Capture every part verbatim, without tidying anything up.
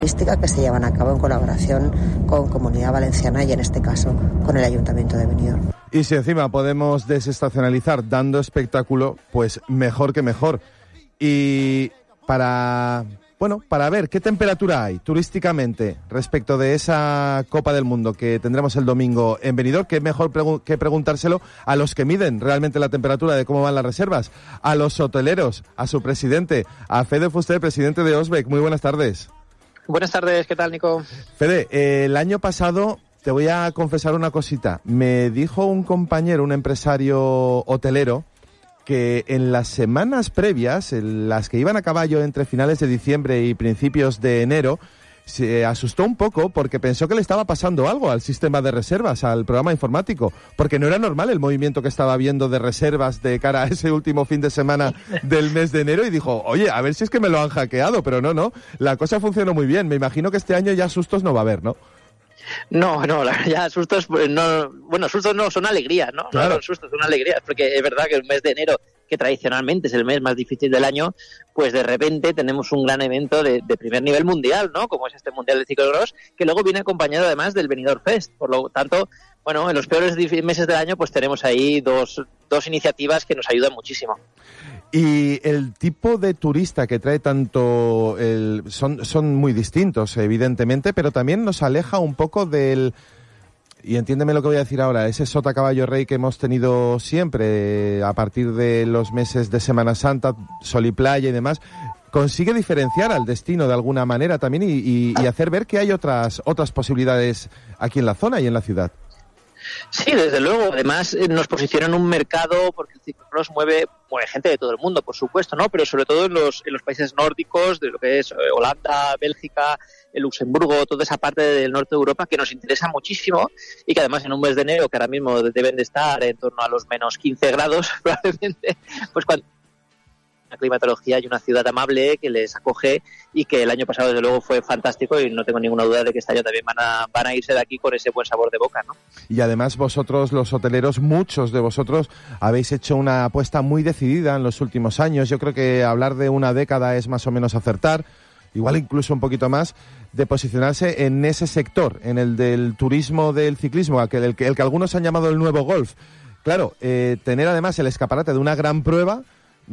que se llevan a cabo en colaboración con Comunidad Valenciana y en este caso con el Ayuntamiento de Benidorm. Y si encima podemos desestacionalizar dando espectáculo, pues mejor que mejor. Y para, bueno, para ver qué temperatura hay turísticamente respecto de esa Copa del Mundo que tendremos el domingo en Benidorm, qué mejor pregu- que preguntárselo a los que miden realmente la temperatura de cómo van las reservas, a los hoteleros, a su presidente, a Fede Fuster, presidente de Osbeck. Muy buenas tardes. Buenas tardes, ¿qué tal, Nico? Fede, eh, el año pasado, te voy a confesar una cosita, me dijo un compañero, un empresario hotelero, que en las semanas previas, en las que iban a caballo entre finales de diciembre y principios de enero, se asustó un poco porque pensó que le estaba pasando algo al sistema de reservas, al programa informático, porque no era normal el movimiento que estaba viendo de reservas de cara a ese último fin de semana del mes de enero, y dijo, oye, a ver si es que me lo han hackeado, pero no, no, la cosa funcionó muy bien. Me imagino que este año ya sustos no va a haber, ¿no? No, no, la verdad, ya sustos, no, bueno, sustos no, son alegrías, ¿no? Claro. No son sustos, son alegrías, porque es verdad que el mes de enero, que tradicionalmente es el mes más difícil del año, pues de repente tenemos un gran evento de, de primer nivel mundial, ¿no? Como es este Mundial de Ciclocross, que luego viene acompañado además del Benidorm Fest. Por lo tanto, bueno, en los peores meses del año pues tenemos ahí dos, dos iniciativas que nos ayudan muchísimo. Y el tipo de turista que trae tanto, el, son, son muy distintos, evidentemente, pero también nos aleja un poco del... Y entiéndeme lo que voy a decir ahora, ese sota caballo rey que hemos tenido siempre a partir de los meses de Semana Santa, sol y playa y demás, consigue diferenciar al destino de alguna manera también y, y, y hacer ver que hay otras otras posibilidades aquí en la zona y en la ciudad. Sí, desde luego. Además, nos posiciona en un mercado, porque el ciclocross mueve, mueve gente de todo el mundo, por supuesto, ¿no? Pero sobre todo en los, en los países nórdicos, de lo que es Holanda, Bélgica, el Luxemburgo, toda esa parte del norte de Europa que nos interesa muchísimo y que además en un mes de enero, que ahora mismo deben de estar en torno a los menos quince grados, probablemente, pues cuando una climatología y una ciudad amable que les acoge y que el año pasado desde luego fue fantástico y no tengo ninguna duda de que este año también van a, van a irse de aquí con ese buen sabor de boca, ¿no? Y además vosotros, los hoteleros, muchos de vosotros habéis hecho una apuesta muy decidida en los últimos años. Yo creo que hablar de una década es más o menos acertar, igual incluso un poquito más, de posicionarse en ese sector, en el del turismo del ciclismo, el que, el que, el que algunos han llamado el nuevo golf. Claro, eh, tener además el escaparate de una gran prueba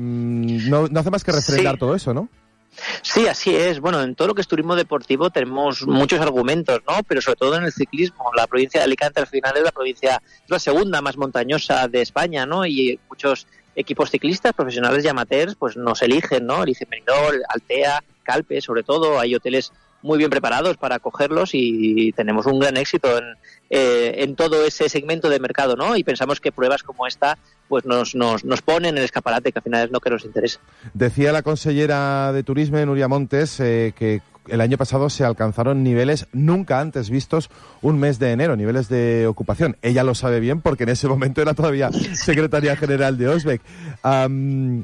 mmm, no, no hace más que refrendar sí. todo eso, ¿no? Sí, así es. Bueno, en todo lo que es turismo deportivo tenemos muchos argumentos, ¿no? Pero sobre todo en el ciclismo. La provincia de Alicante al final es la provincia, es la segunda más montañosa de España, ¿no? Y muchos equipos ciclistas, profesionales y amateurs, pues nos eligen, ¿no? Eligen Benidorm, Altea, Calpe, sobre todo. Hay hoteles muy bien preparados para acogerlos y tenemos un gran éxito en, eh, en todo ese segmento de mercado, ¿no? Y pensamos que pruebas como esta pues nos, nos, nos ponen en el escaparate, que al final es lo que nos interesa. Decía la consellera de Turismo, Nuria Montes, eh, que el año pasado se alcanzaron niveles nunca antes vistos un mes de enero, niveles de ocupación. Ella lo sabe bien porque en ese momento era todavía secretaria general de Osbeck. Um,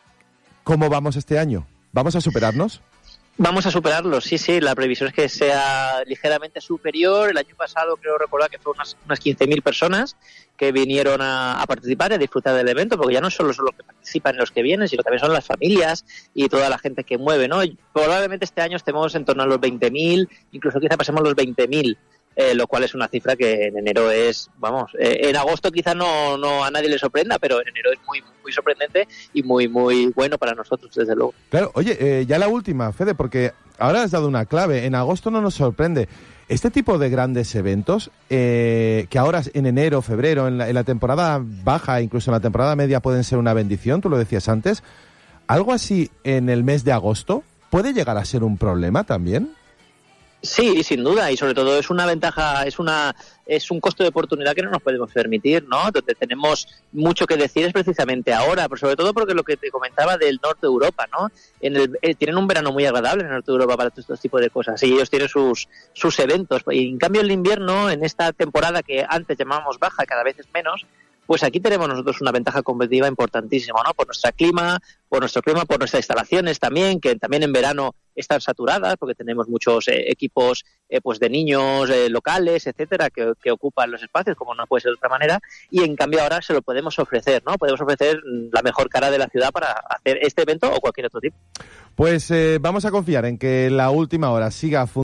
¿Cómo vamos este año? ¿Vamos a superarnos? Vamos a superarlo, sí, sí, la previsión es que sea ligeramente superior. El año pasado creo recordar que fueron unas, unas quince mil personas que vinieron a, a participar y a disfrutar del evento, porque ya no solo son los que participan y los que vienen, sino también son las familias y toda la gente que mueve, ¿no? Y probablemente este año estemos en torno a los veinte mil, incluso quizá pasemos los veinte mil. Eh, lo cual es una cifra que en enero es, vamos, eh, en agosto quizá no, no a nadie le sorprenda, pero en enero es muy muy sorprendente y muy muy bueno para nosotros, desde luego. Claro, oye, eh, ya la última, Fede, porque ahora has dado una clave, en agosto no nos sorprende. Este tipo de grandes eventos, eh, que ahora en enero, febrero, en la, en la temporada baja, incluso en la temporada media pueden ser una bendición, tú lo decías antes, algo así en el mes de agosto, ¿puede llegar a ser un problema también? Sí, sin duda, y sobre todo es una ventaja, es una es un costo de oportunidad que no nos podemos permitir, ¿no? Donde tenemos mucho que decir es precisamente ahora, pero sobre todo porque lo que te comentaba del norte de Europa, ¿no? En el, eh, tienen un verano muy agradable en el norte de Europa para todos estos tipos de cosas, y ellos tienen sus sus eventos, y en cambio el invierno, en esta temporada que antes llamábamos baja, cada vez es menos, pues aquí tenemos nosotros una ventaja competitiva importantísima, ¿no? Por nuestro clima, por nuestro clima, por nuestras instalaciones también, que también en verano están saturadas porque tenemos muchos eh, equipos eh, pues de niños eh, locales, etcétera, que, que ocupan los espacios, como no puede ser de otra manera, y en cambio ahora se lo podemos ofrecer, ¿no? Podemos ofrecer la mejor cara de la ciudad para hacer este evento o cualquier otro tipo. Pues eh, vamos a confiar en que la última hora siga funcionando.